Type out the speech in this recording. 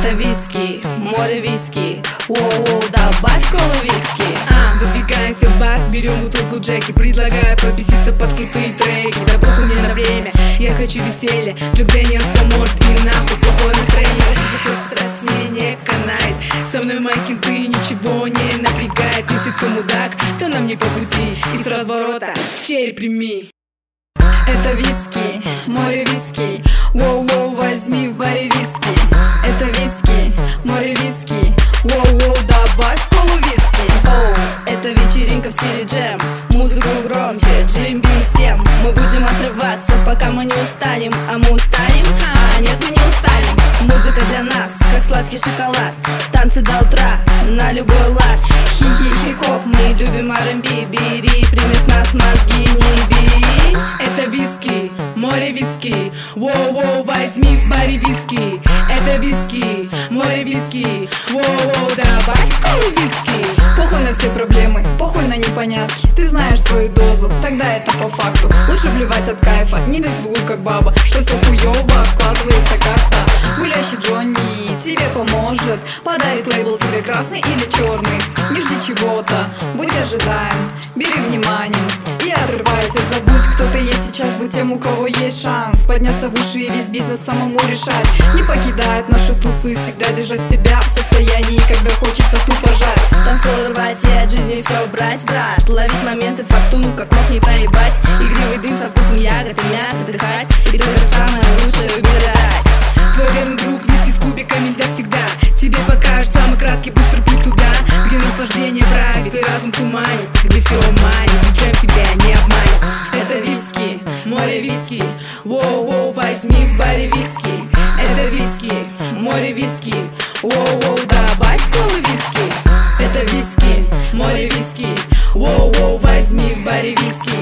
Это виски, море виски. Воу-воу, добавь колы виски. Выдвигаемся в бар, берем бутылку Джеки. Предлагаю побеситься под крутые треки. Да похуй мне на время, я хочу веселья. Джек Дэниелс поможет, и нахуй плохое настроение. Стресс мне не канает. Со мной мои кенты ничего не напрягает. Если ты мудак, то нам не по пути. И с разворота в череп прими. Это виски, море виски. Воу-воу, возьми в баре виски. Это виски, море виски. Воу-воу, добавь колу виски. Оу, это вечеринка в стиле джем. Музыку громче, джим-бим всем. Мы будем отрываться, пока мы не устанем. А мы устанем? Нет, мы не устанем. Музыка для нас, как сладкий шоколад. Танцы до утра, на любой лад. Хи-хи-хи-хоп, мы любим R&B. Бери, прими с нас мозги, не бери. Это виски, море виски. Воу-воу, возьми в баре виски. Это виски, море виски. Воу-воу, добавь колу виски. Похуй на все проблемы, похуй на непонятки. Ты знаешь свою дозу, тогда это по факту. Лучше блевать от кайфа, не дать в угол как баба. Что все хуёво, складывается как-то. Гулящий Джонни тебе поможет. Подарит лейбл тебе красный или черный. Не жди чего-то, будь ожидаем. Бери внимание и отрывайся. Забудь, кто ты есть сейчас, будь тем, у кого есть шанс подняться выше и весь бизнес самому решать. Не покидает нашу тусу и всегда держать себя в состоянии, когда хочется тупо жать. Танцпол рвать и от жизни все брать, брат. Ловить моменты, фортуну, как мог не проебать. Игривый дым со вкусом ягод и мяты дыхать. И только самое лучшее выбирать. Твой верный друг, виски с кубиками льда всегда тебе покажет самый краткий быстрый путь туда, где наслаждение правит и разум туманит, где все манит, ничем тебя не обманет. Это виски, море виски. Воу-воу, возьми в баре виски. Это виски, море виски. Воу-воу, добавь колы виски. Это виски, море виски. Воу-воу, возьми в баре виски.